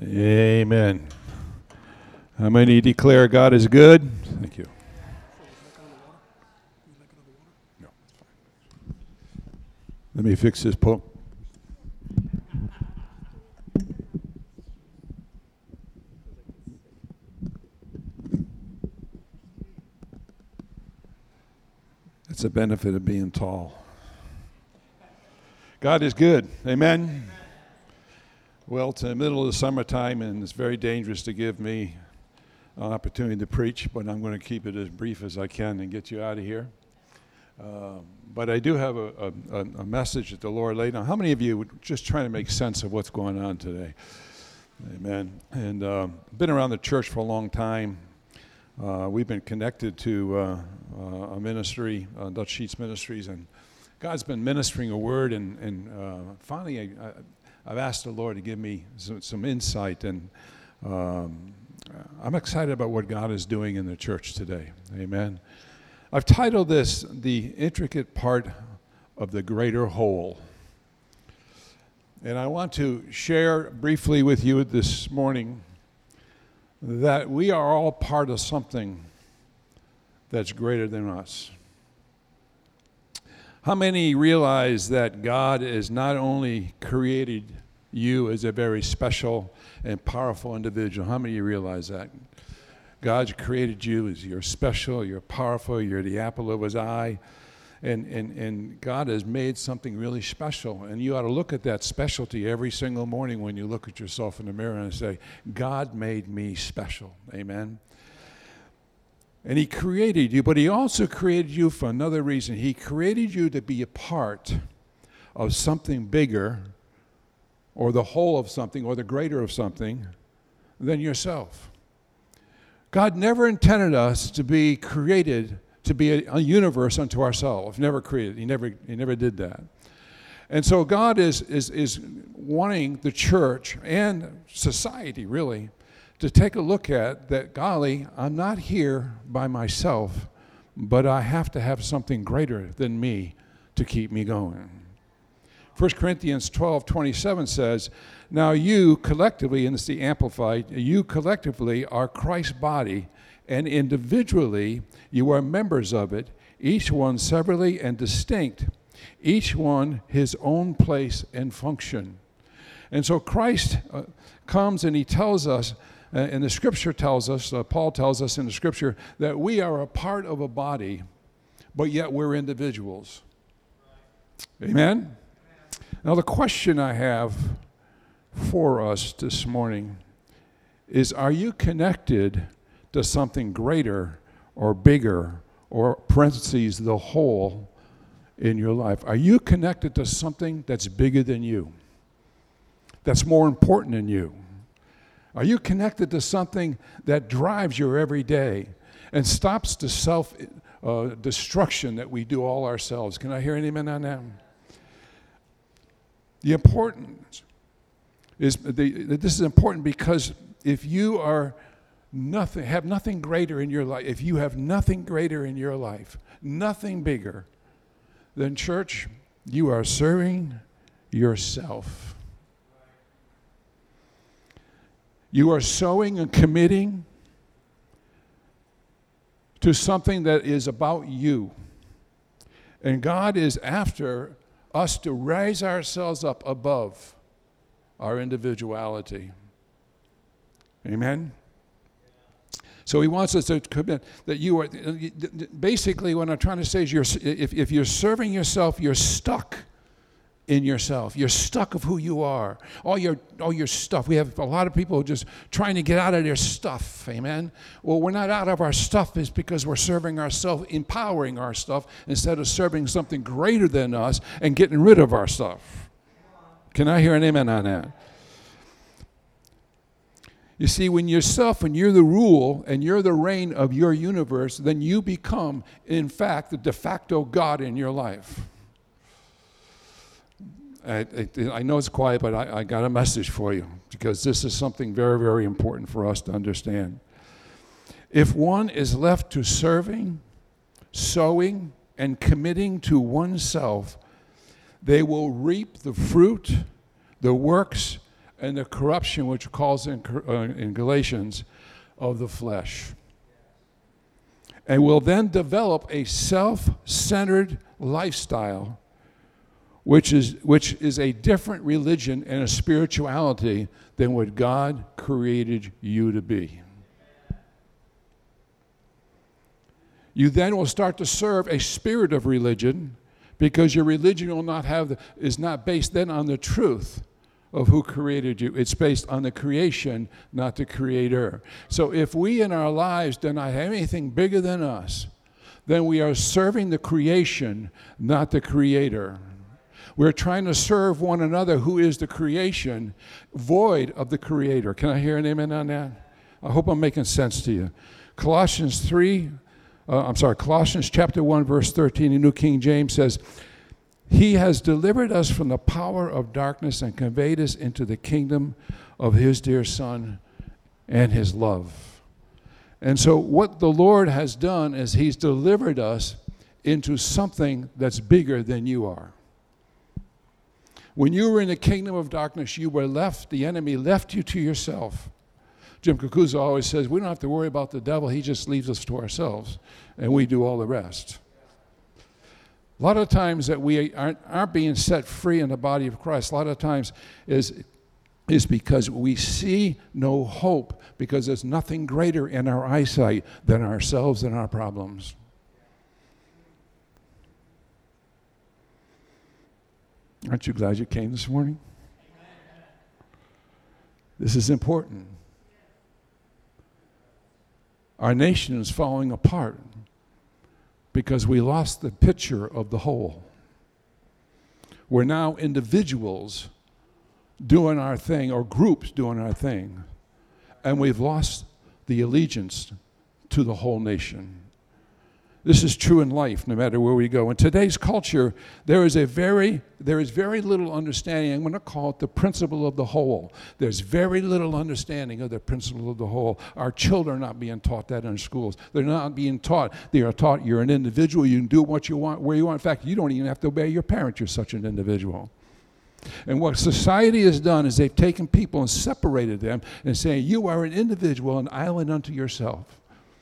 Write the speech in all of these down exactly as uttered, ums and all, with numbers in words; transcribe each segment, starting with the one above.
Amen. How many declare God is good? Thank you. No, it's fine. Let me fix this pump. That's the benefit of being tall. God is good. Amen. Amen. Well, it's in the middle of the summertime, and it's very dangerous to give me an opportunity to preach, but I'm going to keep it as brief as I can and get you out of here. Uh, but I do have a, a, a message that the Lord laid on. How many of you are just trying to make sense of what's going on today? Amen. And uh, been around the church for a long time. Uh, we've been connected to uh, uh, a ministry, uh, Dutch Sheets Ministries, and God's been ministering a word, and, and uh, finally I, I, I've asked the Lord to give me some, some insight, and um, I'm excited about what God is doing in the church today. Amen. I've titled this, The Intricate Part of the Greater Whole. And I want to share briefly with you this morning that we are all part of something that's greater than us. How many realize that God has not only created you as a very special and powerful individual? How many of you realize that? God's created you as you're special, you're powerful, you're the apple of his eye, and, and, and God has made something really special. And you ought to look at that specialty every single morning when you look at yourself in the mirror and say, God made me special. Amen. And he created you, but he also created you for another reason. He created you to be a part of something bigger, or the whole of something, or the greater of something than yourself. God never intended us to be created to be a, a universe unto ourselves. Never created. He never he never did that. And so God is is is wanting the church and society really to take a look at that, golly, I'm not here by myself, but I have to have something greater than me to keep me going. First Corinthians twelve twenty-seven says, now you collectively, and it's the Amplified, you collectively are Christ's body, and individually you are members of it, each one severally and distinct, each one his own place and function. And so Christ uh, comes and he tells us, uh, and the scripture tells us, uh, Paul tells us in the scripture, that we are a part of a body, but yet we're individuals. Amen? Now the question I have for us this morning is, are you connected to something greater or bigger, or parentheses, the whole in your life? Are you connected to something that's bigger than you, that's more important than you? Are you connected to something that drives your every day and stops the self-destruction uh, that we do all ourselves? Can I hear an amen on that? The importance is, the, this is important because if you are nothing, have nothing greater in your life, if you have nothing greater in your life, nothing bigger than church, you are serving yourself. You are sowing and committing to something that is about you. And God is after us to raise ourselves up above our individuality. Amen? So he wants us to commit that you are, basically what I'm trying to say is, you're, if, if you're serving yourself, you're stuck in yourself. You're stuck of who you are. All your all your stuff. We have a lot of people just trying to get out of their stuff. Amen? Well, we're not out of our stuff is because we're serving ourselves, empowering our stuff, instead of serving something greater than us and getting rid of our stuff. Can I hear an amen on that? You see, when yourself, when you're the rule and you're the reign of your universe, then you become, in fact, the de facto God in your life. I, I, I know it's quiet, but I, I got a message for you, because this is something very, very important for us to understand. If one is left to serving, sowing, and committing to oneself, they will reap the fruit, the works, and the corruption, which calls in, uh, in Galatians, of the flesh. And will then develop a self-centered lifestyle, which is, which is a different religion and a spirituality than what God created you to be. You then will start to serve a spirit of religion, because your religion will not have the, is not based then on the truth of who created you. It's based on the creation, not the creator. So if we in our lives do not have anything bigger than us, then we are serving the creation, not the creator. We're trying to serve one another, who is the creation, void of the creator. Can I hear an amen on that? I hope I'm making sense to you. Colossians three, uh, I'm sorry, Colossians chapter one, verse thirteen, the New King James says, He has delivered us from the power of darkness and conveyed us into the kingdom of His dear Son and His love. And so what the Lord has done is He's delivered us into something that's bigger than you are. When you were in the kingdom of darkness, you were left, the enemy left you to yourself. Jim Kakuza always says, we don't have to worry about the devil. He just leaves us to ourselves, and we do all the rest. A lot of times that we aren't, aren't being set free in the body of Christ, a lot of times is, is because we see no hope, because there's nothing greater in our eyesight than ourselves and our problems. Aren't you glad you came this morning? This is important. Our nation is falling apart because we lost the picture of the whole. We're now individuals doing our thing, or groups doing our thing, and we've lost the allegiance to the whole nation. This is true in life, no matter where we go. In today's culture, there is a very, there is very little understanding. I'm going to call it the principle of the whole. There's very little understanding of the principle of the whole. Our children are not being taught that in schools. They're not being taught. They are taught you're an individual. You can do what you want, where you want. In fact, you don't even have to obey your parents. You're such an individual. And what society has done is they've taken people and separated them and saying, you are an individual, an island unto yourself.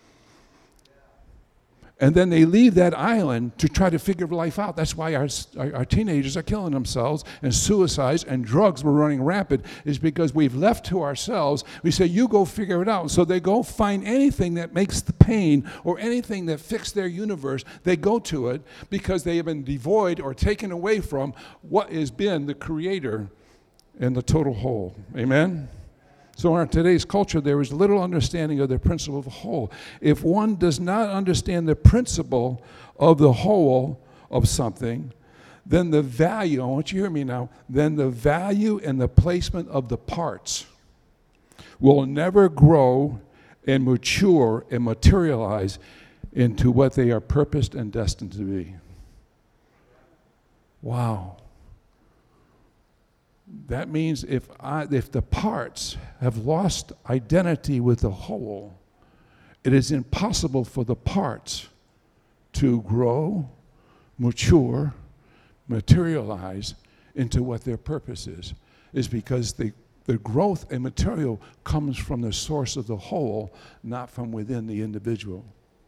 And then they leave that island to try to figure life out. That's why our, our, our teenagers are killing themselves, and suicides and drugs were running rampant, is because we've left to ourselves. We say, you go figure it out. So they go find anything that makes the pain or anything that fixes their universe. They go to it because they have been devoid or taken away from what has been the creator and the total whole. Amen? So in today's culture, there is little understanding of the principle of the whole. If one does not understand the principle of the whole of something, then the value, I want you to hear me now, then the value and the placement of the parts will never grow and mature and materialize into what they are purposed and destined to be. Wow. That means if I, if the parts have lost identity with the whole, it is impossible for the parts to grow, mature, materialize into what their purpose is. Is because the, the growth and material comes from the source of the whole, not from within the individual.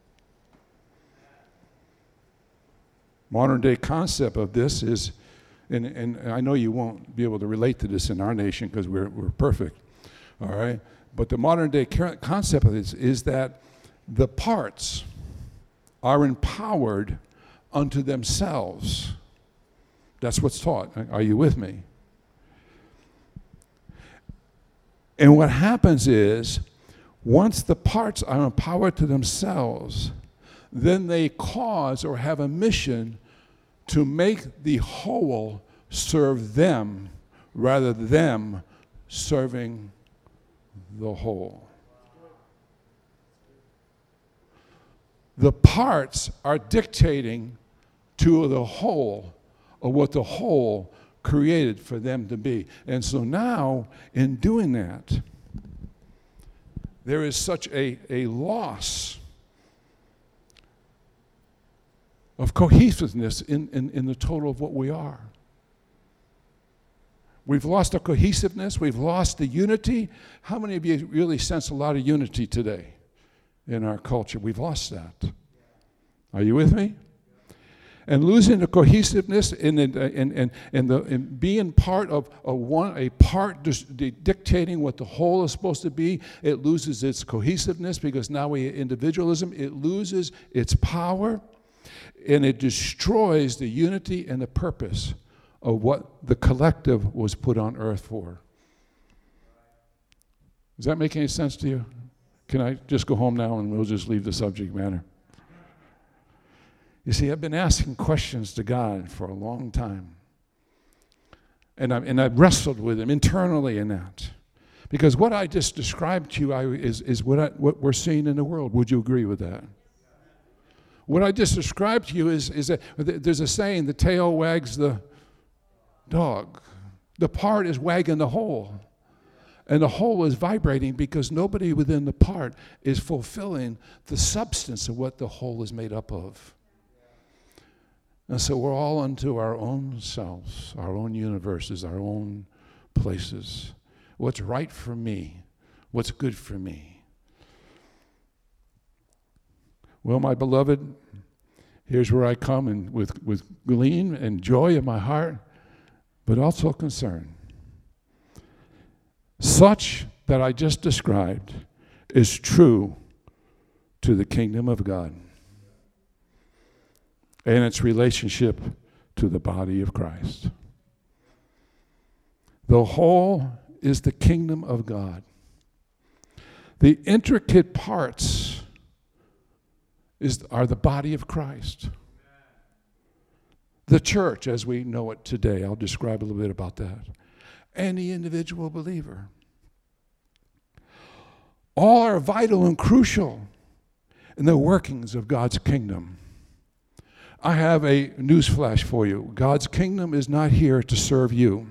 Modern day concept of this is, And, and I know you won't be able to relate to this in our nation because we're, we're perfect, all right? But the modern day concept of this is that the parts are empowered unto themselves. That's what's taught. Are you with me? And what happens is, once the parts are empowered to themselves, then they cause or have a mission to make the whole serve them rather than them serving the whole. The parts are dictating to the whole of what the whole created for them to be. And so now, in doing that, there is such a, a loss of cohesiveness in, in, in the total of what we are. We've lost the cohesiveness. We've lost the unity. How many of you really sense a lot of unity today in our culture? We've lost that. Are you with me? And losing the cohesiveness and in, in, in, in, the, in being part of a, one, a part dis- dictating what the whole is supposed to be, it loses its cohesiveness because now we individualism. It loses its power, and it destroys the unity and the purpose of what the collective was put on earth for. Does that make any sense to you? Can I just go home now and we'll just leave the subject matter? You see, I've been asking questions to God for a long time. And, I'm, and I've wrestled with him internally in that. Because what I just described to you I, is, is what, I, what we're seeing in the world. Would you agree with that? What I just described to you is, is that there's a saying, the tail wags the dog. The part is wagging the whole. And the whole is vibrating because nobody within the part is fulfilling the substance of what the whole is made up of. And so we're all unto our own selves, our own universes, our own places. What's right for me? What's good for me? Well, my beloved, here's where I come and with, with gleam and joy in my heart, but also concern. Such that I just described is true to the kingdom of God and its relationship to the body of Christ. The whole is the kingdom of God. The intricate parts is, are the body of Christ. The church as we know it today, I'll describe a little bit about that, and the individual believer. All are vital and crucial in the workings of God's kingdom. I have a newsflash for you. God's kingdom is not here to serve you.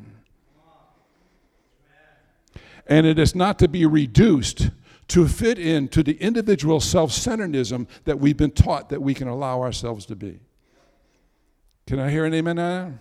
And it is not to be reduced to fit into the individual self-centeredism that we've been taught that we can allow ourselves to be. Can I hear an amen now?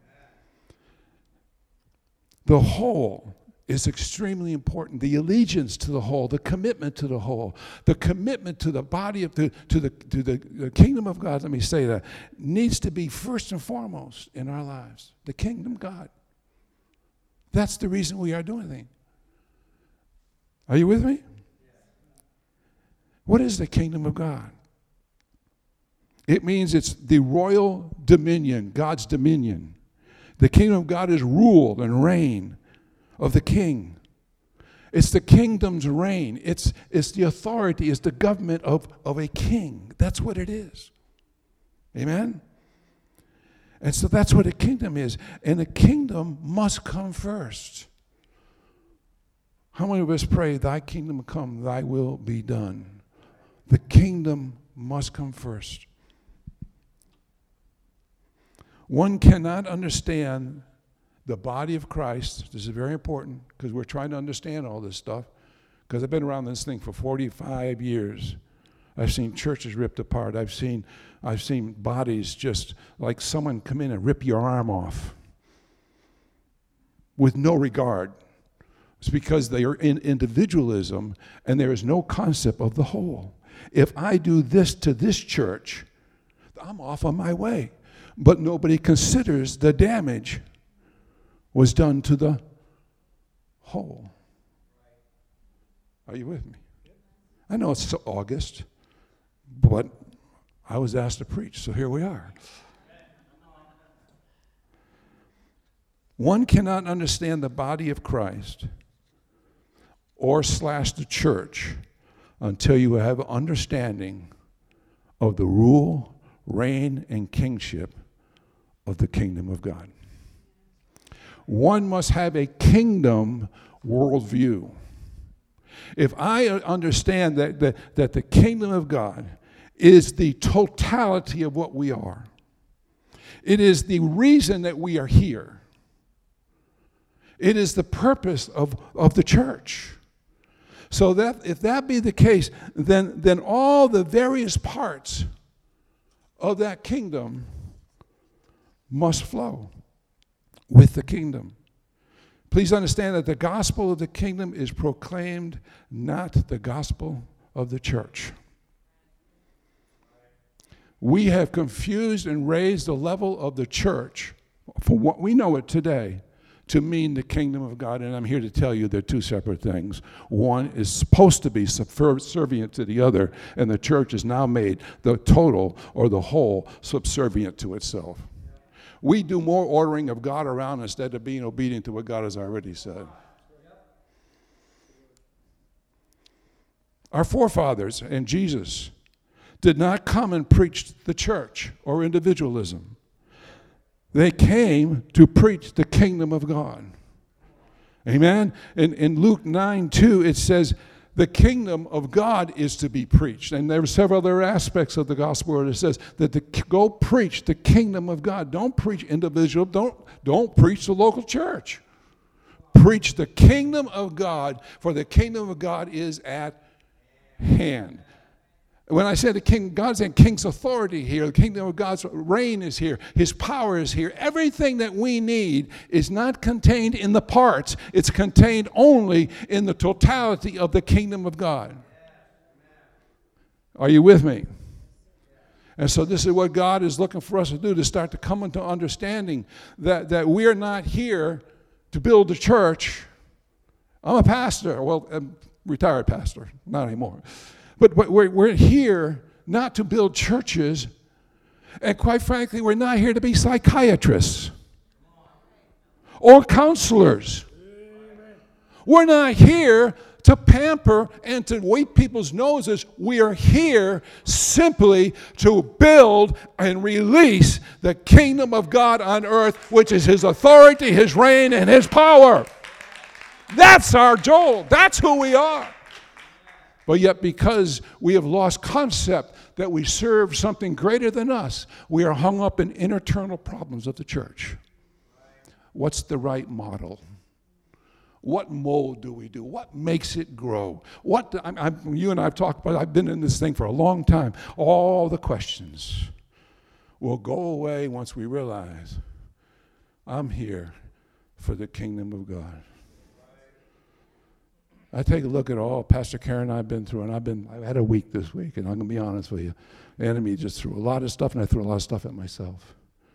The whole is extremely important. The allegiance to the whole, the commitment to the whole, the commitment to the body of the to the to the, the kingdom of God, let me say that, needs to be first and foremost in our lives. The kingdom of God. That's the reason we are doing things. Are you with me? What is the kingdom of God? It means it's the royal dominion, God's dominion. The kingdom of God is rule and reign of the king. It's the kingdom's reign. It's, it's the authority, it's the government of, of a king. That's what it is. Amen? And so that's what a kingdom is. And the kingdom must come first. How many of us pray, thy kingdom come, thy will be done? The kingdom must come first. One cannot understand the body of Christ. This is very important because we're trying to understand all this stuff. Because I've been around this thing for forty-five years. I've seen churches ripped apart. I've seen, I've seen bodies just like someone come in and rip your arm off with no regard. It's because they are in individualism and there is no concept of the whole. If I do this to this church, I'm off on my way. But nobody considers the damage was done to the whole. Are you with me? I know it's August, but I was asked to preach, so here we are. One cannot understand the body of Christ or slash the church until you have an understanding of the rule, reign, and kingship of the kingdom of God. One must have a kingdom worldview. If I understand that, that, that the kingdom of God is the totality of what we are, it is the reason that we are here, it is the purpose of, of the church. So that if that be the case, then, then all the various parts of that kingdom must flow with the kingdom. Please understand that the gospel of the kingdom is proclaimed, not the gospel of the church. We have confused and raised the level of the church, for what we know it today, to mean the kingdom of God. And I'm here to tell you they're two separate things. One is supposed to be subservient to the other, and the church is now made the total or the whole subservient to itself. We do more ordering of God around instead of being obedient to what God has already said. Our forefathers and Jesus did not come and preach the church or individualism. They came to preach the kingdom of God. Amen? In, in Luke nine two, it says, the kingdom of God is to be preached. And there are several other aspects of the gospel where it says that the, go preach the kingdom of God. Don't preach individual. Don't, don't preach the local church. Preach the kingdom of God, for the kingdom of God is at hand. When I say the king, God's saying king's authority here, the kingdom of God's reign is here, his power is here. Everything that we need is not contained in the parts. It's contained only in the totality of the kingdom of God. Are you with me? And so this is what God is looking for us to do, to start to come into understanding that, that we're not here to build a church. I'm a pastor, well, a retired pastor, not anymore. But, but we're, we're here not to build churches, and quite frankly, we're not here to be psychiatrists or counselors. We're not here to pamper and to wipe people's noses. We are here simply to build and release the kingdom of God on earth, which is his authority, his reign, and his power. That's our goal. That's who we are. But yet, because we have lost concept that we serve something greater than us, we are hung up in internal problems of the church. What's the right model? What mold do we do? What makes it grow? What I'm, I'm, you and I have talked about, I've been in this thing for a long time. All the questions will go away once we realize I'm here for the kingdom of God. I take a look at all Pastor Karen and I have been through, and I've been, I've had a week this week, and I'm going to be honest with you. The enemy just threw a lot of stuff, and I threw a lot of stuff at myself.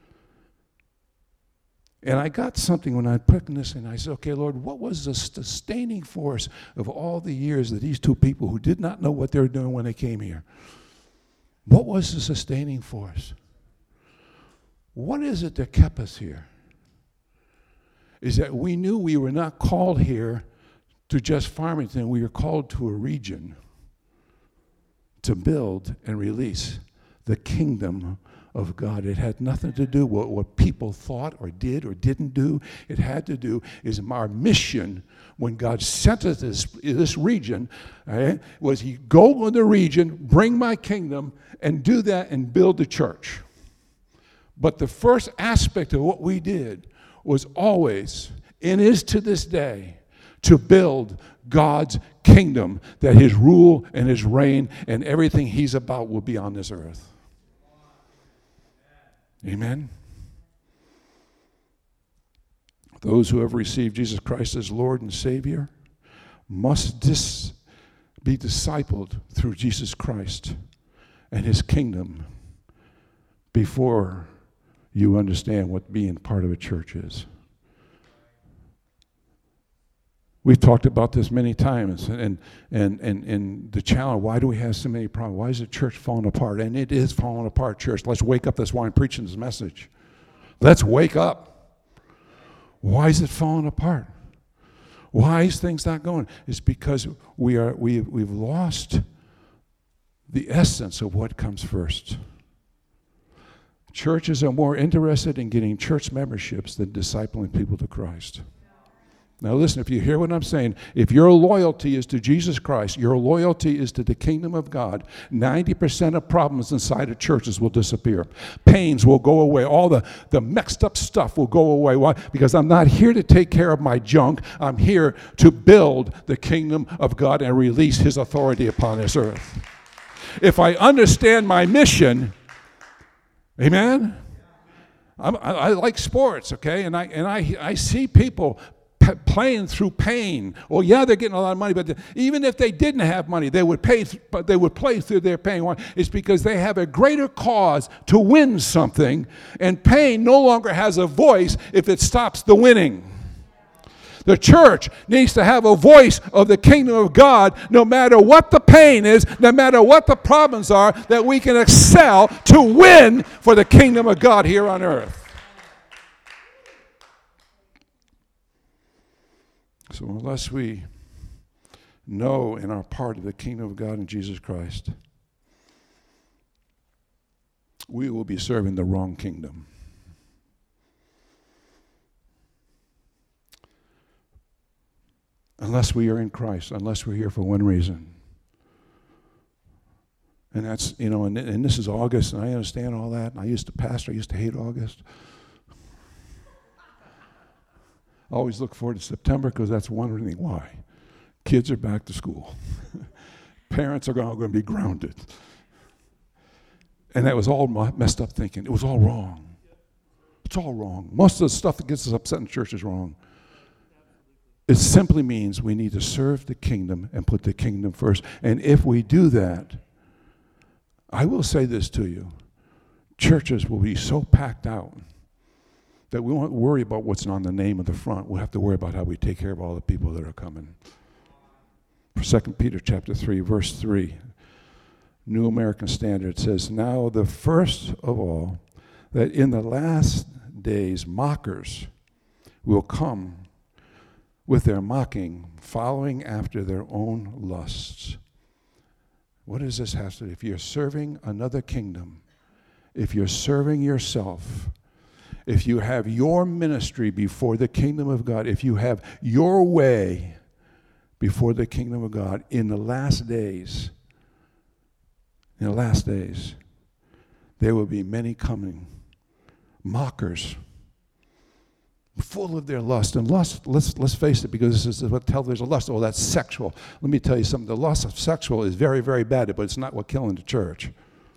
And I got something when I put this in. I said, okay, Lord, what was the sustaining force of all the years that these two people who did not know what they were doing when they came here? What was the sustaining force? What is it that kept us here? Is that we knew we were not called here to just Farmington. We were called to a region to build and release the kingdom of God. It had nothing to do with what people thought or did or didn't do. It had to do is our mission when God sent us this, this region, right, was he go in the region, bring my kingdom, and do that and build the church. But the first aspect of what we did was always, and is to this day, to build God's kingdom, that his rule and his reign and everything he's about will be on this earth. Amen? Those who have received Jesus Christ as Lord and Savior must dis- be discipled through Jesus Christ and his kingdom before you understand what being part of a church is. We've talked about this many times, and, and, and, and the challenge, why do we have so many problems? Why is the church falling apart? And it is falling apart, church. Let's wake up. That's why I'm preaching this message. Let's wake up. Why is it falling apart? Why is things not going? It's because we are, we, we've lost the essence of what comes first. Churches are more interested in getting church memberships than discipling people to Christ. Now listen, if you hear what I'm saying, if your loyalty is to Jesus Christ, your loyalty is to the kingdom of God, ninety percent of problems inside of churches will disappear. Pains will go away. All the, the mixed up stuff will go away. Why? Because I'm not here to take care of my junk. I'm here to build the kingdom of God and release his authority upon this earth. If I understand my mission, amen? I'm, I, I like sports, okay? And I and I I see people p- playing through pain. Well, yeah, they're getting a lot of money, but the, even if they didn't have money, they would pay, th- but they would play through their pain. Why? It's because they have a greater cause to win something, and pain no longer has a voice if it stops the winning. The church needs to have a voice of the kingdom of God, no matter what the pain is, no matter what the problems are, that we can excel to win for the kingdom of God here on earth. So unless we know and are part of the kingdom of God in Jesus Christ, we will be serving the wrong kingdom. Unless we are in Christ, unless we're here for one reason. And that's, you know, and, and this is August, and I understand all that. And I used to pastor, I used to hate August. I always look forward to September because that's one thing. Why? Kids are back to school. Parents are going to be grounded. And that was all messed up thinking. It was all wrong. It's all wrong. Most of the stuff that gets us upset in church is wrong. It simply means we need to serve the kingdom and put the kingdom first. And if we do that, I will say this to you, churches will be so packed out that we won't worry about what's on the name of the front. We'll have to worry about how we take care of all the people that are coming. Second Peter chapter three, verse three, New American Standard says, now the first of all, that in the last days mockers will come with their mocking, following after their own lusts. What does this have to do? If you're serving another kingdom, if you're serving yourself, if you have your ministry before the kingdom of God, if you have your way before the kingdom of God, in the last days, in the last days, there will be many coming, mockers, full of their lust. And lust, let's let's face it, because this is what tells there's a lust. Oh, that's sexual. Let me tell you something. The lust of sexual is very, very bad, but it's not what's killing the church.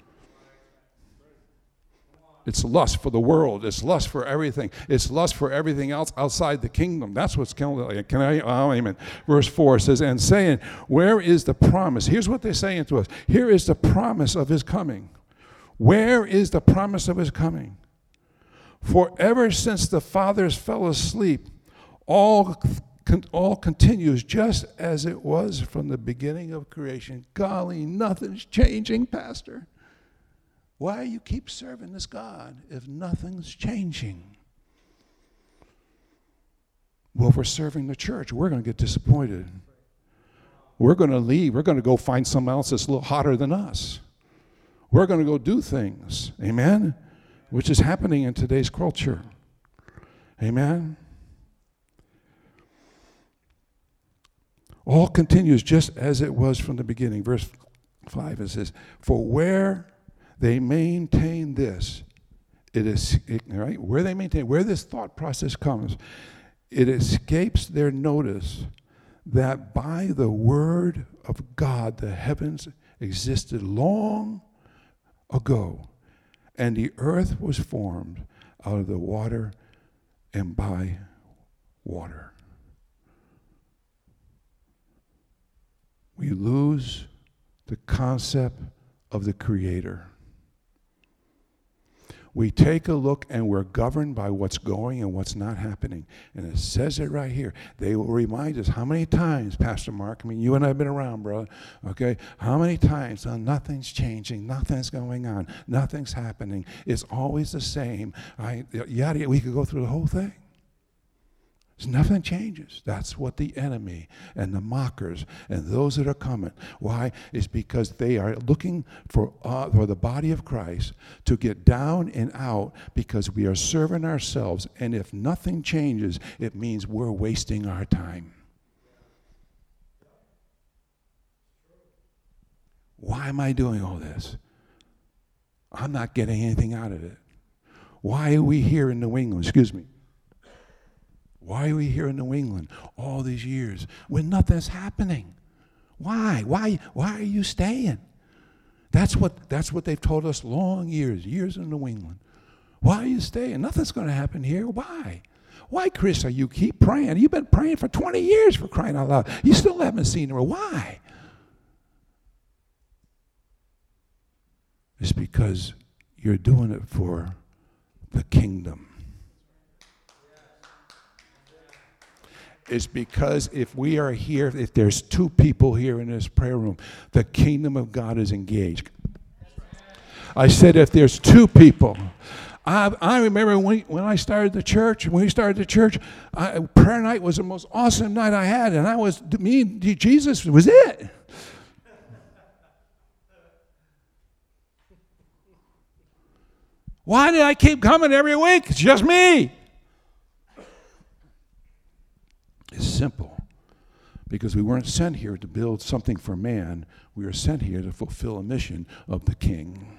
It's lust for the world. It's lust for everything. It's lust for everything else outside the kingdom. That's what's killing it. Can I? Oh, amen. Verse four says, and saying, where is the promise? Here's what they're saying to us. Here is the promise of his coming. Where is the promise of his coming? For ever since the fathers fell asleep, all, all continues just as it was from the beginning of creation. Golly, nothing's changing, Pastor. Why do you keep serving this God if nothing's changing? Well, if we're serving the church, we're going to get disappointed. We're going to leave. We're going to go find someone else that's a little hotter than us. We're going to go do things. Amen? Which is happening in today's culture. Amen? All continues just as it was from the beginning. Verse five, it says, for where they maintain this, it is, it, right? Where they maintain, where this thought process comes, it escapes their notice that by the word of God, the heavens existed long ago, and the earth was formed out of the water and by water. We lose the concept of the Creator. We take a look and we're governed by what's going and what's not happening. And it says it right here. They will remind us how many times, Pastor Mark, I mean, you and I have been around, brother, okay? How many times, oh, nothing's changing, nothing's going on, nothing's happening. It's always the same. I, yada, we could go through the whole thing. Nothing changes. That's what the enemy and the mockers and those that are coming. Why? It's because they are looking for, uh, for the body of Christ to get down and out because we are serving ourselves. And if nothing changes, it means we're wasting our time. Why am I doing all this? I'm not getting anything out of it. Why are we here in New England? Excuse me. Why are we here in New England all these years when nothing's happening? Why? Why? Why are you staying? That's what that's what they've told us long years, years in New England. Why are you staying? Nothing's going to happen here. Why? Why, Chris, are you keep praying? You've been praying for twenty years, for crying out loud. You still haven't seen her. Why? It's because you're doing it for the kingdom. It's because if we are here, if there's two people here in this prayer room, the kingdom of God is engaged. I said if there's two people. I, I remember when, when I started the church, when we started the church, I, prayer night was the most awesome night I had, and I was, me and Jesus was it. Why did I keep coming every week? It's just me. It's simple. Because we weren't sent here to build something for man. We were sent here to fulfill a mission of the King.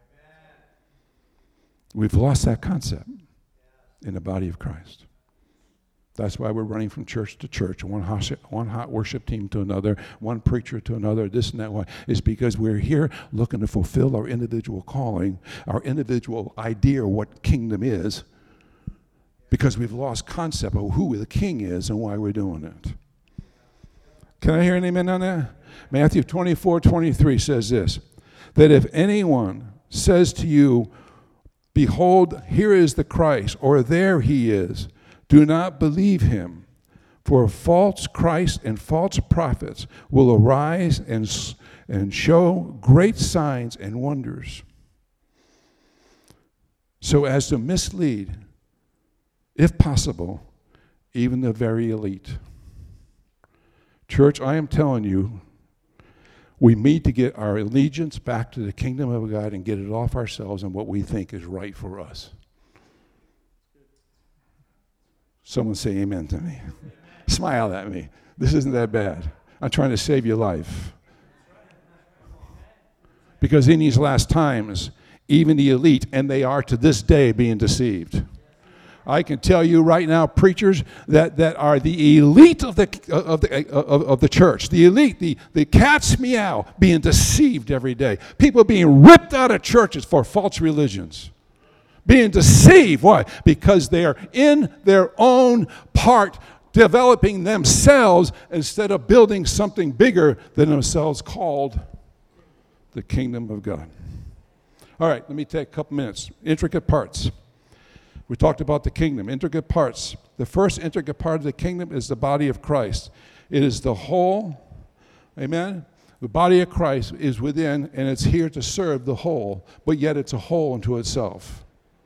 We've lost that concept in the body of Christ. That's why we're running from church to church, one hot, one hot worship team to another, one preacher to another, this and that. Why? It's because we're here looking to fulfill our individual calling, our individual idea of what kingdom is, because we've lost concept of who the king is and why we're doing it. Can I hear an amen on that? Matthew twenty-four twenty-three says this, that if anyone says to you, behold, here is the Christ, or there he is, do not believe him. For false Christs and false prophets will arise and, and show great signs and wonders, so as to mislead, if possible, even the very elite. Church, I am telling you, we need to get our allegiance back to the kingdom of God and get it off ourselves and what we think is right for us. Someone say amen to me. Smile at me. This isn't that bad. I'm trying to save your life. Because in these last times, even the elite, and they are to this day being deceived. I can tell you right now, preachers that, that are the elite of the of the of, of the church, the elite, the, the cat's meow, being deceived every day. People being ripped out of churches for false religions. Being deceived. Why? Because they are in their own part developing themselves instead of building something bigger than themselves called the kingdom of God. All right, let me take a couple minutes. Intricate parts. We talked about the kingdom, intricate parts. The first intricate part of the kingdom is the body of Christ. It is the whole, amen? The body of Christ is within, and it's here to serve the whole, but yet it's a whole unto itself.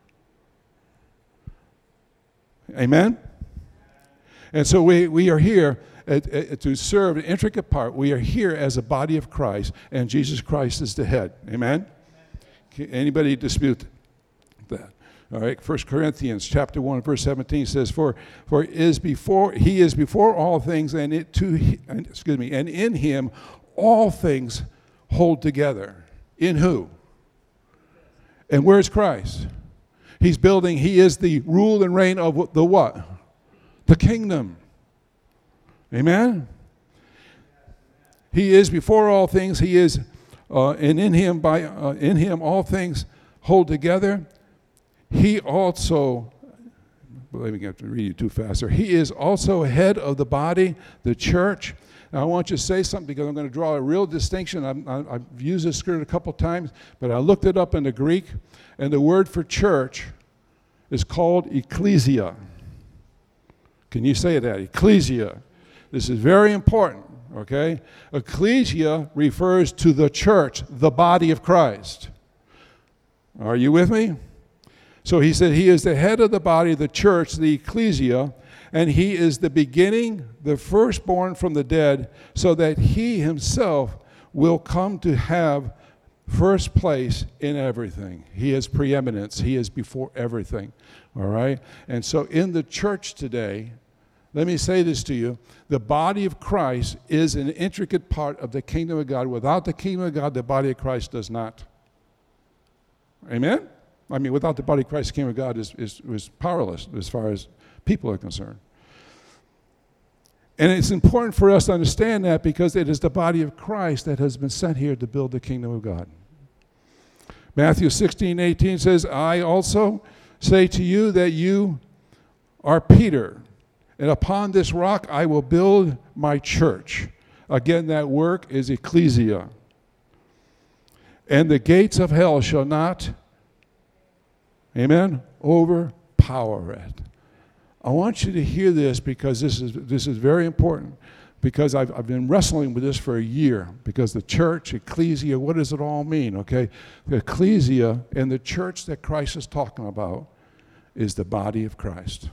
Amen? And so we, we are here at, at, to serve an intricate part. We are here as a body of Christ, and Jesus Christ is the head. Amen? Can anybody dispute that? All right, First Corinthians chapter one, verse seventeen says, For for is before he is before all things, and it to excuse me, and in him all things hold together. In who? And where's Christ? He's building, he is the rule and reign of the what? The kingdom. Amen? He is before all things, he is, uh, and in him, by uh, in him all things hold together. He also, well, let me have to read you too fast here. He is also head of the body, the church. Now, I want you to say something because I'm going to draw a real distinction. I'm, I, I've used this script a couple times, but I looked it up in the Greek, and the word for church is called ecclesia. Can you say that? Ecclesia. This is very important, okay? Ecclesia refers to the church, the body of Christ. Are you with me? So he said he is the head of the body, the church, the ecclesia, and he is the beginning, the firstborn from the dead, so that he himself will come to have first place in everything. He has preeminence. He is before everything, all right? And so in the church today, let me say this to you, the body of Christ is an intricate part of the kingdom of God. Without the kingdom of God, the body of Christ does not. Amen? I mean, without the body of Christ, the kingdom of God is, is, is powerless as far as people are concerned. And it's important for us to understand that because it is the body of Christ that has been sent here to build the kingdom of God. Matthew sixteen eighteen says, I also say to you that you are Peter, and upon this rock I will build my church. Again, that work is ecclesia. And the gates of hell shall not, amen, overpower it. I want you to hear this because this is this is very important. Because I've, I've been wrestling with this for a year. Because the church, ecclesia, what does it all mean, okay? The ecclesia and the church that Christ is talking about is the body of Christ.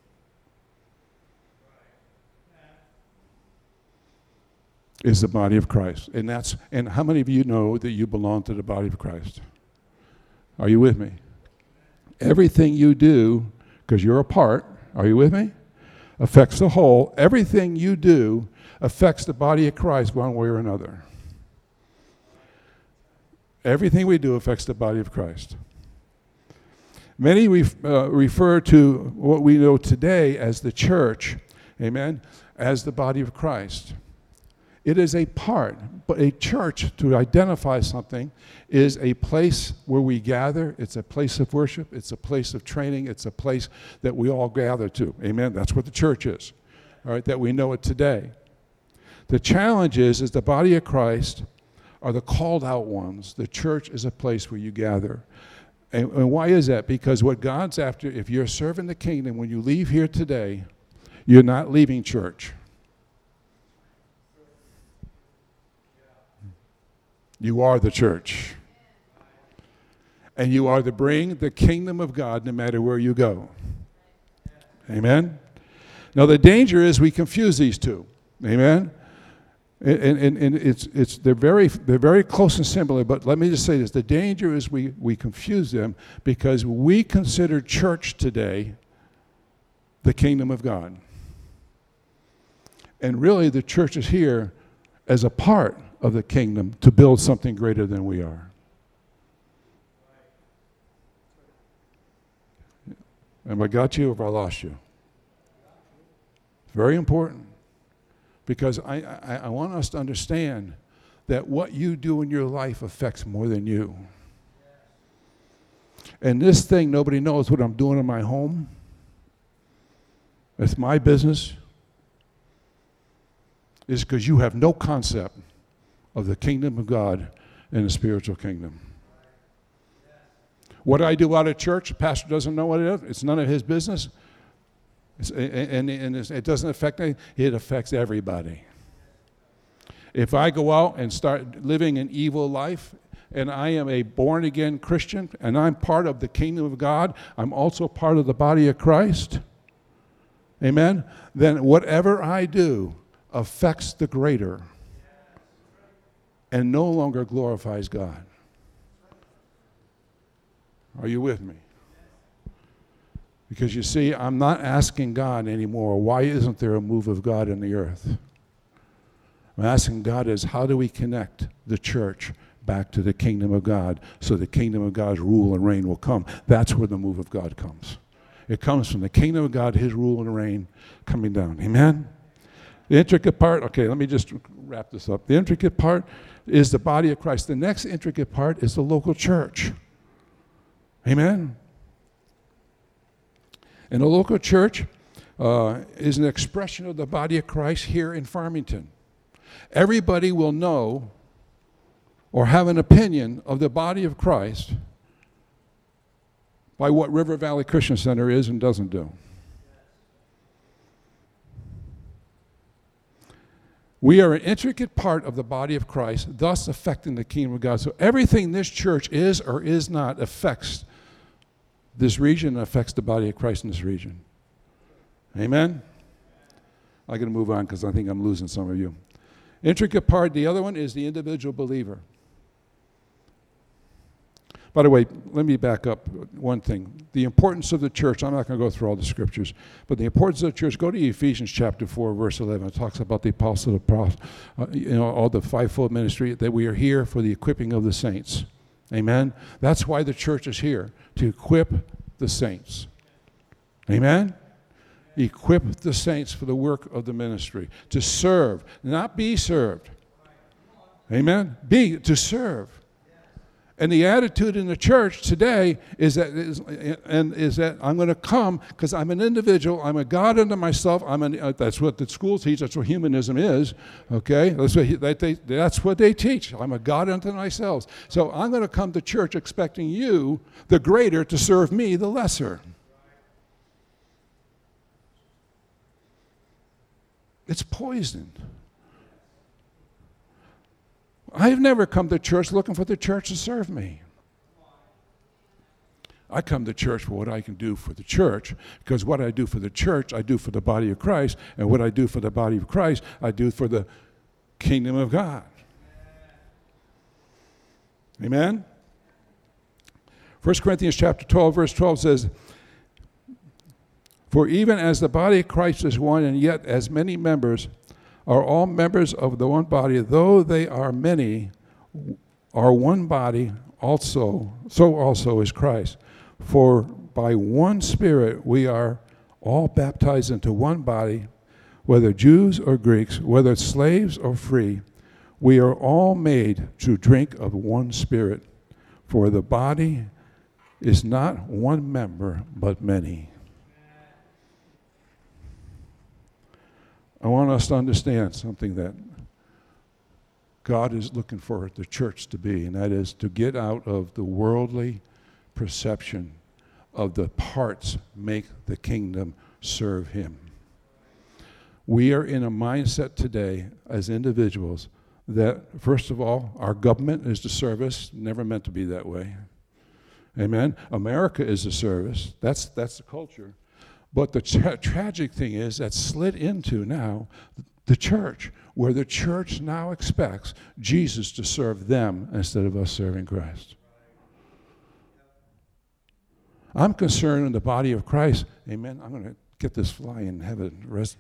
Is the body of Christ. And that's and how many of you know that you belong to the body of Christ? Are you with me? Everything you do, because you're a part, are you with me? Affects the whole. Everything you do affects the body of Christ one way or another. Everything we do affects the body of Christ. Many ref, uh, refer to what we know today as the church, amen, as the body of Christ. It is a part, but a church, to identify something, is a place where we gather. It's a place of worship. It's a place of training. It's a place that we all gather to. Amen? That's what the church is, all right, that we know it today. The challenge is, is the body of Christ are the called out ones. The church is a place where you gather. And, and why is that? Because what God's after, if you're serving the kingdom, when you leave here today, you're not leaving church. You are the church. And you are to bring the kingdom of God no matter where you go. Amen? Now the danger is we confuse these two. Amen? And, and, and it's, it's, they're, very, they're very close and similar, but let me just say this. The danger is we, we confuse them because we consider church today the kingdom of God. And really the church is here as a part of the kingdom to build something greater than we are. Have I got you or have I lost you? Very important. Because I, I, I want us to understand that what you do in your life affects more than you. And this thing, nobody knows what I'm doing in my home. It's my business. Is because you have no concept of the kingdom of God and the spiritual kingdom. What I do out of church, the pastor doesn't know what it is. It's none of his business. It's, and and it's, it doesn't affect me. It affects everybody. If I go out and start living an evil life, and I am a born-again Christian, and I'm part of the kingdom of God, I'm also part of the body of Christ, amen, then whatever I do affects the greater and no longer glorifies God. Are you with me? Because you see, I'm not asking God anymore, why isn't there a move of God in the earth? I'm asking God is, how do we connect the church back to the kingdom of God so the kingdom of God's rule and reign will come? That's where the move of God comes. It comes from the kingdom of God, his rule and reign coming down. Amen? The intricate part, okay, let me just wrap this up. The intricate part is the body of Christ. The next intricate part is the local church. Amen? And the local church uh, is an expression of the body of Christ here in Farmington. Everybody will know or have an opinion of the body of Christ by what River Valley Christian Center is and doesn't do. We are an intricate part of the body of Christ, thus affecting the kingdom of God. So everything this church is or is not affects this region, affects the body of Christ in this region. Amen? I'm going to move on because I think I'm losing some of you. Intricate part, the other one is the individual believer. By the way, let me back up one thing. The importance of the church, I'm not going to go through all the scriptures, but the importance of the church, go to Ephesians chapter four, verse eleven. It talks about the apostle, the prophet, uh, you know, all the fivefold ministry, that we are here for the equipping of the saints. Amen? That's why the church is here, to equip the saints. Amen? Equip the saints for the work of the ministry, to serve, not be served. Amen? Be, to serve. And the attitude in the church today is that, is, and is that I'm going to come because I'm an individual. I'm a God unto myself. I'm an, uh, that's what the schools teach. That's what humanism is. Okay, that's what, he, that they, that's what they teach. I'm a God unto myself. So I'm going to come to church expecting you, the greater, to serve me, the lesser. It's poison. I've never come to church looking for the church to serve me. I come to church for what I can do for the church, because what I do for the church, I do for the body of Christ, and what I do for the body of Christ, I do for the kingdom of God. Amen? First Corinthians chapter twelve, verse twelve says, "For even as the body of Christ is one, and yet as many members, are all members of the one body, though they are many, are one body also, so also is Christ. For by one Spirit we are all baptized into one body, whether Jews or Greeks, whether slaves or free, we are all made to drink of one Spirit. For the body is not one member, but many." I want us to understand something that God is looking for the church to be, and that is to get out of the worldly perception of the parts make the kingdom serve him. We are in a mindset today as individuals that, first of all, our government is the service, never meant to be that way. Amen? America is the service. That's, that's the culture. But the tra- tragic thing is that's slid into now the church, where the church now expects Jesus to serve them instead of us serving Christ. I'm concerned in the body of Christ. Amen. I'm going to get this fly in heaven. Rest.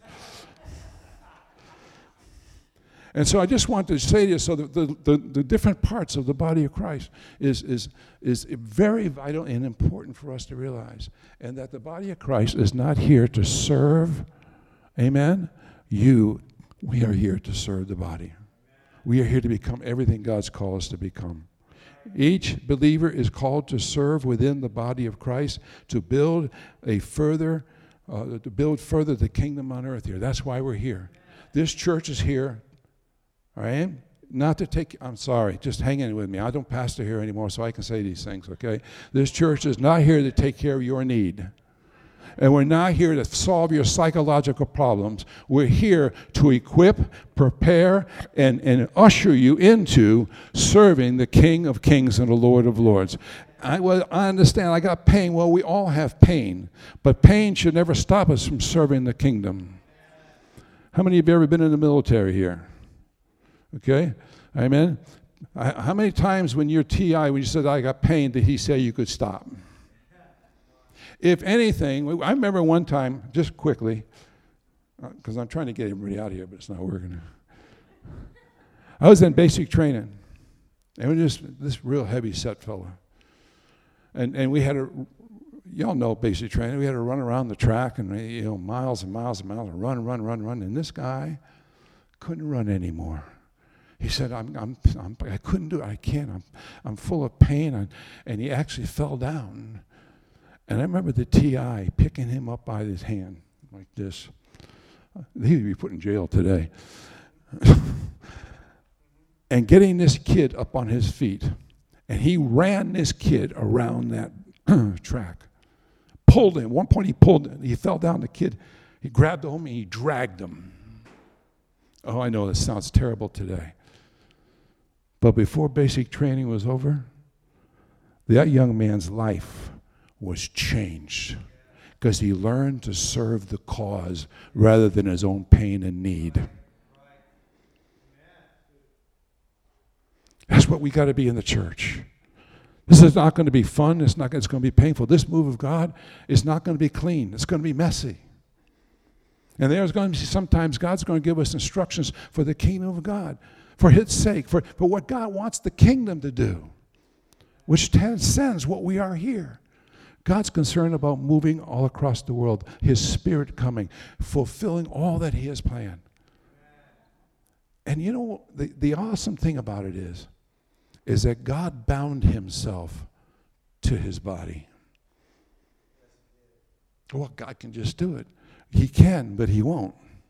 And so I just want to say this, so that the, the, the different parts of the body of Christ is, is, is very vital and important for us to realize. And that the body of Christ is not here to serve, amen, you. We are here to serve the body. We are here to become everything God's called us to become. Each believer is called to serve within the body of Christ, to build a further, uh, to build further the kingdom on earth here. That's why we're here. This church is here. All right? Not to take, I'm sorry, just hang in with me. I don't pastor here anymore, so I can say these things, okay? This church is not here to take care of your need. And we're not here to solve your psychological problems. We're here to equip, prepare, and, and usher you into serving the King of Kings and the Lord of Lords. I, well, I understand, I got pain. Well, we all have pain. But pain should never stop us from serving the kingdom. How many of you have ever been in the military here? Okay, amen. I, how many times when you're T I, when you said, I got pain, did he say you could stop? If anything, I remember one time, just quickly, because uh, I'm trying to get everybody out of here, but it's not working. I was in basic training, and we just this real heavy set fella. And and we had a, y'all know basic training, we had to run around the track and, you know, miles and miles and miles, and run, run, run, run, and this guy couldn't run anymore. He said, I'm, I'm, I'm, I couldn't do it. I can't. I'm, I'm full of pain. And, and he actually fell down. And I remember the T I picking him up by his hand like this. He'd be put in jail today. And getting this kid up on his feet. And he ran this kid around that track. Pulled him. At one point he pulled him. He fell down. The kid, he grabbed him and he dragged him. Oh, I know this sounds terrible today. But before basic training was over, that young man's life was changed because he learned to serve the cause rather than his own pain and need. That's what we got to be in the church. This is not going to be fun. It's not. It's going to be painful. This move of God is not going to be clean. It's going to be messy. And there's going to be sometimes God's going to give us instructions for the kingdom of God, for his sake, for, for what God wants the kingdom to do, which transcends what we are here. God's concerned about moving all across the world, his Spirit coming, fulfilling all that he has planned. And you know, the, the awesome thing about it is, is that God bound himself to his body. Well, God can just do it. He can, but he won't.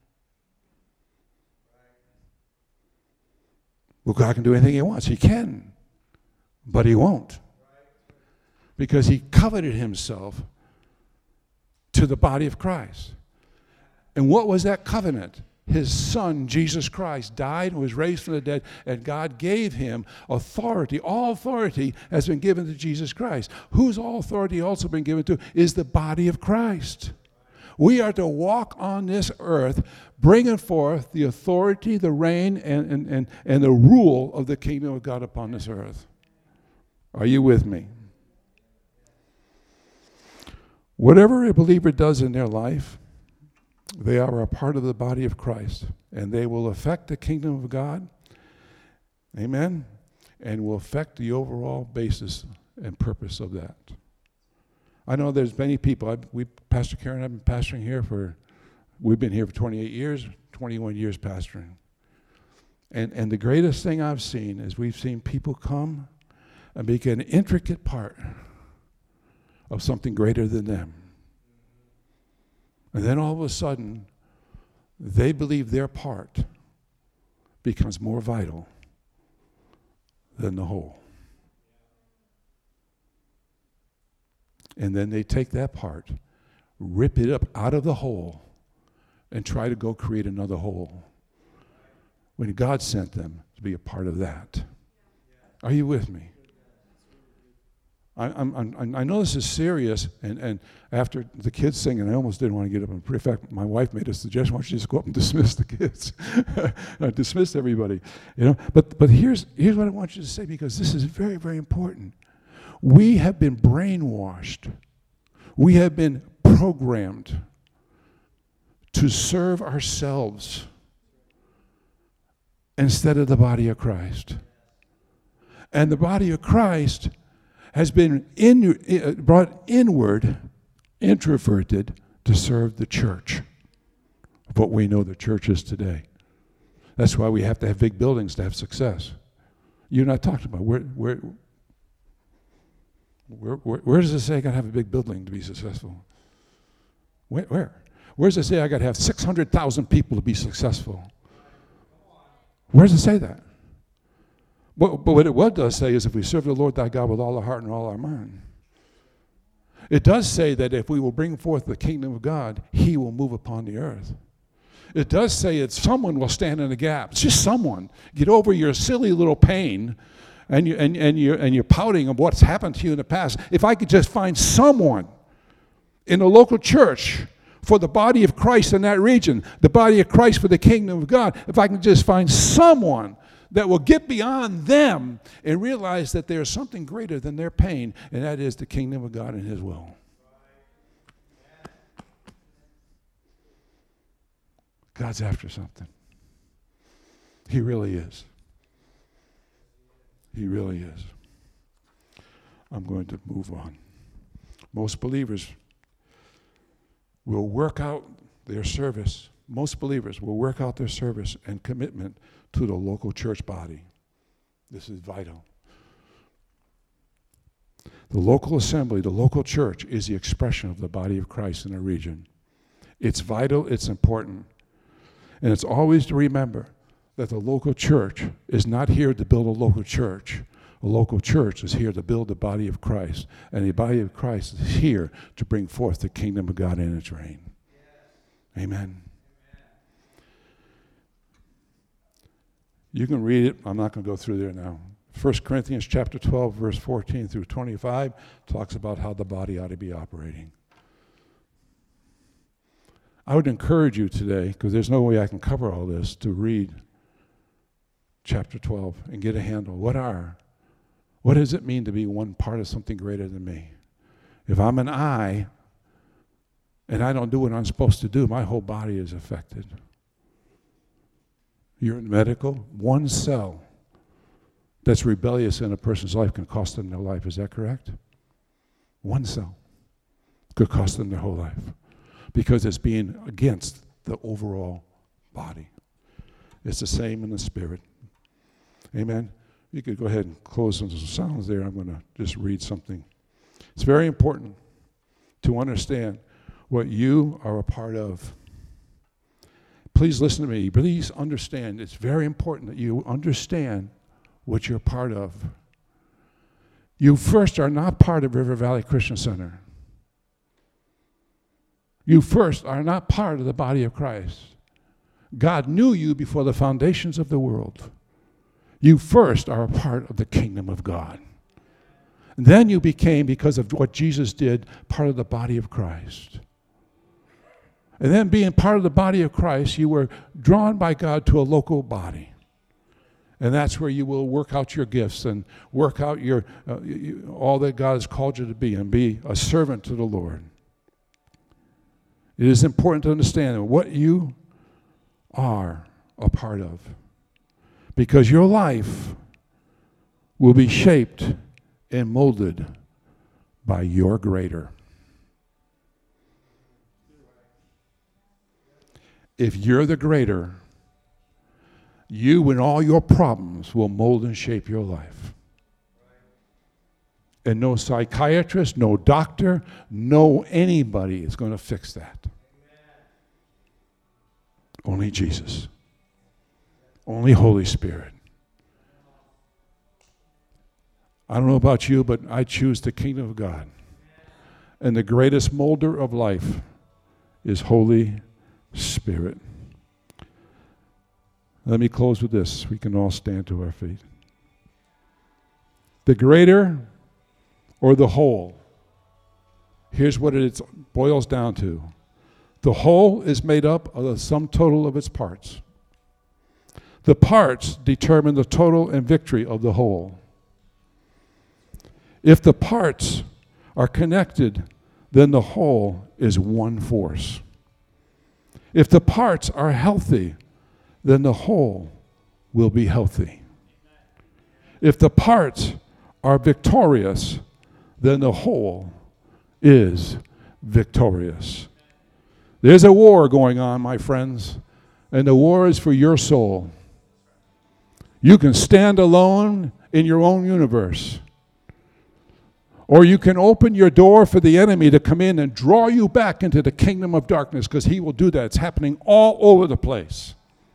Well, God can do anything he wants. He can, but he won't. Because he covenanted himself to the body of Christ. And what was that covenant? His son, Jesus Christ, died and was raised from the dead, and God gave him authority. All authority has been given to Jesus Christ. Whose all authority also been given to is the body of Christ. We are to walk on this earth, bringing forth the authority, the reign, and, and, and, and the rule of the kingdom of God upon this earth. Are you with me? Whatever a believer does in their life, they are a part of the body of Christ, and they will affect the kingdom of God, amen, and will affect the overall basis and purpose of that. I know there's many people. I've, we, Pastor Karen, I've been pastoring here for, we've been here for twenty-eight years, twenty-one years pastoring. And, and the greatest thing I've seen is we've seen people come and make an intricate part of something greater than them. And then all of a sudden, they believe their part becomes more vital than the whole. And then they take that part, rip it up out of the whole, and try to go create another whole, when God sent them to be a part of that. Are you with me? I, I'm, I'm, I know this is serious, and, and after the kids singing, I almost didn't want to get up and pray. In fact, my wife made a suggestion, why don't you just go up and dismiss the kids? I dismissed everybody, you know. But but here's here's what I want you to say, because this is very, very important. We have been brainwashed. We have been programmed to serve ourselves instead of the body of Christ. And the body of Christ has been in, uh, brought inward, introverted, to serve the church, of what we know the church is today. That's why we have to have big buildings to have success. You're not talking about where, where, where, where, where does it say I got to have a big building to be successful? Where? Where, where does it say I got to have six hundred thousand people to be successful? Where does it say that? But, but what it what does say is if we serve the Lord thy God with all our heart and all our mind. It does say that if we will bring forth the kingdom of God, he will move upon the earth. It does say that someone will stand in the gap. It's just someone. Get over your silly little pain and, you, and, and, you're, and you're pouting of what's happened to you in the past. If I could just find someone in a local church for the body of Christ in that region, the body of Christ for the kingdom of God, if I can just find someone that will get beyond them and realize that there's something greater than their pain, and that is the kingdom of God and his will. God's after something. He really is. He really is. I'm going to move on. Most believers will work out their service. Most believers will work out their service and commitment to the local church body. This is vital. The local assembly, the local church, is the expression of the body of Christ in a region. It's vital, it's important. And it's always to remember that the local church is not here to build a local church. A local church is here to build the body of Christ. And the body of Christ is here to bring forth the kingdom of God in its reign. Yes. Amen. You can read it. I'm not going to go through there now. First Corinthians chapter twelve, verse fourteen through twenty-five talks about how the body ought to be operating. I would encourage you today, because there's no way I can cover all this, to read chapter twelve and get a handle. What are, what does it mean to be one part of something greater than me? If I'm an eye and I don't do what I'm supposed to do, my whole body is affected. You're in medical, one cell that's rebellious in a person's life can cost them their life. Is that correct? One cell could cost them their whole life because it's being against the overall body. It's the same in the spirit. Amen? you could go ahead and close some sounds there. I'm going to just read something. It's very important to understand what you are a part of. Please listen to me. Please understand. It's very important that you understand what you're part of. You first are not part of River Valley Christian Center. You first are not part of the body of Christ. God knew you before the foundations of the world. You first are a part of the kingdom of God. And then you became, because of what Jesus did, part of the body of Christ. And then being part of the body of Christ, you were drawn by God to a local body. And that's where you will work out your gifts and work out your uh, you, all that God has called you to be and be a servant to the Lord. It is important to understand what you are a part of, because your life will be shaped and molded by your greater. If you're the greater, you and all your problems will mold and shape your life. And no psychiatrist, no doctor, no anybody is going to fix that. Only Jesus. Only Holy Spirit. I don't know about you, but I choose the kingdom of God. And the greatest molder of life is Holy Spirit. Let me close with this. We can all stand to our feet. The greater or the whole. Here's what it boils down to. The whole is made up of the sum total of its parts. The parts determine the total and victory of the whole. If the parts are connected, then the whole is one force. If the parts are healthy, then the whole will be healthy. If the parts are victorious, then the whole is victorious. There's a war going on, my friends, and the war is for your soul. You can stand alone in your own universe, or you can open your door for the enemy to come in and draw you back into the kingdom of darkness, because he will do that. It's happening all over the place.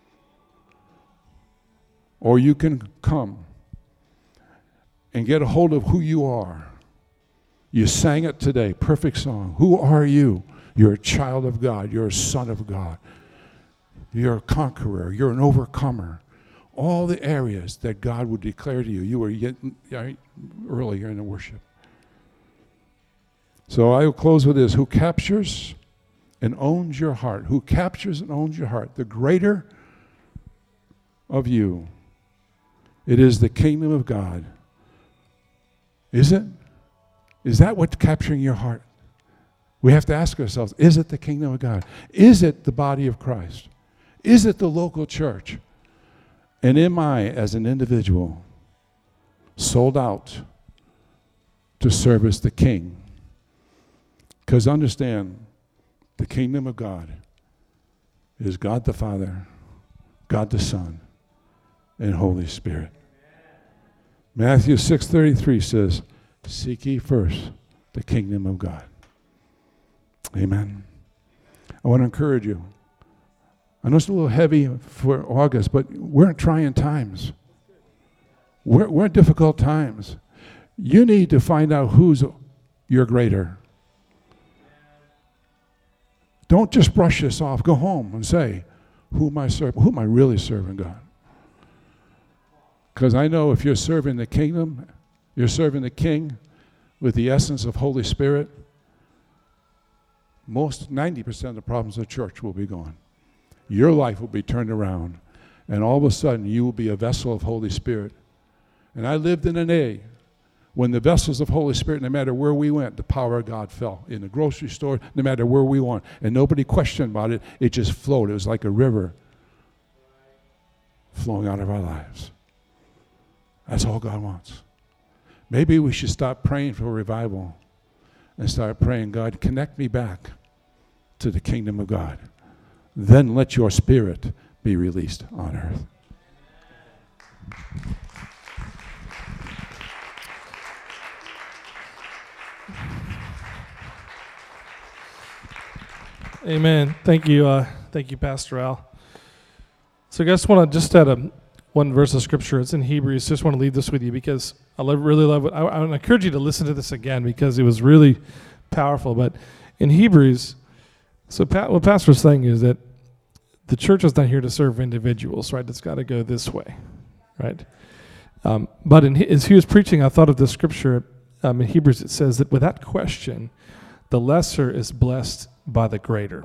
Or you can come and get a hold of who you are. You sang it today, perfect song. Who are you? You're a child of God. You're a son of God. You're a conqueror. You're an overcomer. All the areas that God would declare to you. You were getting earlier in the worship. So I will close with this. Who captures and owns your heart? Who captures and owns your heart? The greater of you. It is the kingdom of God. Is it? Is that what's capturing your heart? We have to ask ourselves, is it the kingdom of God? Is it the body of Christ? Is it the local church? And am I, as an individual, sold out to service the King? Because understand, the kingdom of God is God the Father, God the Son, and Holy Spirit. Matthew six thirty-three says, seek ye first the kingdom of God. Amen. I want to encourage you. I know it's a little heavy for August, but we're in trying times. We're, we're in difficult times. You need to find out who's your greater. Don't just brush this off. Go home and say, who am I serving? Who am I really serving, God? Because I know if you're serving the kingdom, you're serving the King with the essence of Holy Spirit, most ninety percent of the problems of the church will be gone. Your life will be turned around, and all of a sudden you will be a vessel of Holy Spirit. And I lived in an day when the vessels of Holy Spirit, no matter where we went, the power of God fell. In the grocery store, no matter where we went, and nobody questioned about it, it just flowed. It was like a river flowing out of our lives. That's all God wants. Maybe we should stop praying for revival and start praying, God, connect me back to the kingdom of God. Then let your spirit be released on earth. Amen. Thank you. Uh, thank you, Pastor Al. So I just want to just add a, one verse of scripture. It's in Hebrews. Just want to leave this with you because I love, really love it. I, I would encourage you to listen to this again because it was really powerful. But in Hebrews, so pa- what Pastor was saying is that the church is not here to serve individuals, right? It's got to go this way, right? Um, but in, as he was preaching, I thought of the scripture um, in Hebrews. It says that without question, the lesser is blessed by the greater.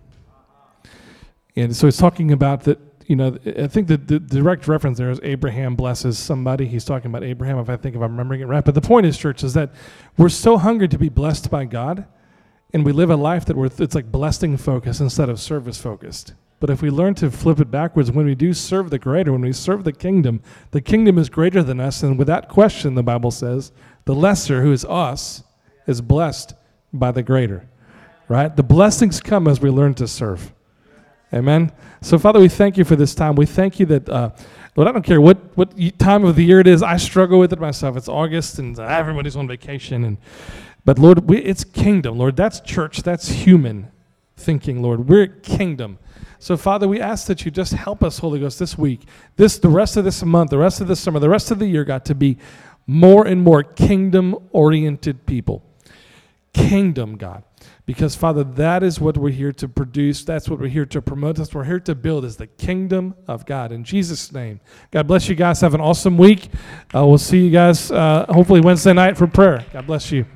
And so he's talking about that, you know, I think that the direct reference there is Abraham blesses somebody. He's talking about Abraham, if I think if I'm remembering it right. But the point is, church, is that we're so hungry to be blessed by God, and we live a life that we're, it's like blessing focused instead of service focused. But if we learn to flip it backwards, when we do serve the greater, when we serve the kingdom, the kingdom is greater than us. And without question, the Bible says, the lesser, who is us, is blessed by the greater. Right? The blessings come as we learn to serve. Amen? So, Father, we thank you for this time. We thank you that, uh, Lord, I don't care what, what time of the year it is. I struggle with it myself. It's August, and uh, everybody's on vacation. And But, Lord, we, it's kingdom. Lord, that's church. That's human thinking, Lord. We're kingdom. So, Father, we ask that you just help us, Holy Ghost, this week, this the rest of this month, the rest of this summer, the rest of the year, God, to be more and more kingdom-oriented people. Kingdom, God. Because, Father, that is what we're here to produce. That's what we're here to promote. That's what we're here to build is the kingdom of God. In Jesus' name. God bless you guys. Have an awesome week. Uh, we'll see you guys uh, hopefully Wednesday night for prayer. God bless you.